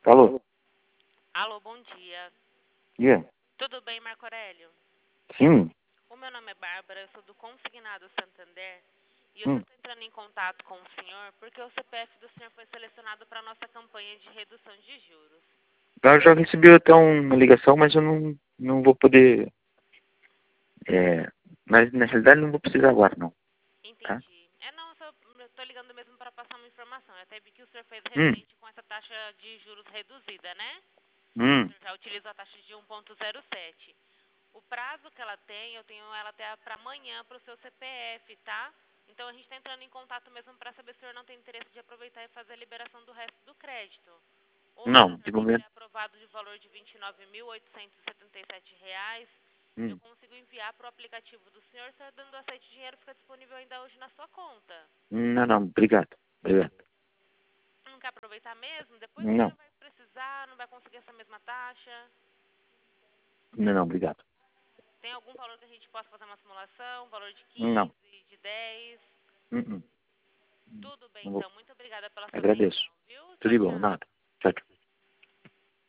Alô? Alô, bom dia. Yeah. Tudo bem, Marco Aurélio? Sim. O meu nome é Bárbara, eu sou do Consignado Santander e eu Hum. estou entrando em contato com o senhor porque o CPF do senhor foi selecionado para a nossa campanha de redução de juros. Eu já recebi até uma ligação, mas eu não vou poder... mas na realidade não vou precisar agora, não. Tá? Entendi. Não, eu estou ligando mesmo para passar uma informação. Eu até vi que o senhor fez Hum. recente com essa taxa de juros reduzida, né? O Hum. senhor já utilizou a taxa de 1,07. O prazo que ela tem, eu tenho ela até para amanhã para o seu CPF, tá? Então a gente está entrando em contato mesmo para saber se o senhor não tem interesse de aproveitar e fazer a liberação do resto do crédito. Hoje o Não, de senhor tem momento... pré-aprovado de valor de R$ 29.877. Eu Hum. consigo enviar para o aplicativo do senhor, só dando aceite o dinheiro fica disponível ainda hoje na sua conta. Não, obrigado. Obrigado. Não quer aproveitar mesmo? Depois o Não, senhor vai precisar, não vai conseguir essa mesma taxa. não, obrigado. Tem algum valor que a gente possa fazer uma simulação? Valor de Não. 15, de 10? Hum. Tudo bem, Não vou. então. Muito obrigada pela sua Agradeço. atenção, viu? Tudo Tchau, de bom, tchau. nada. Tchau, tchau.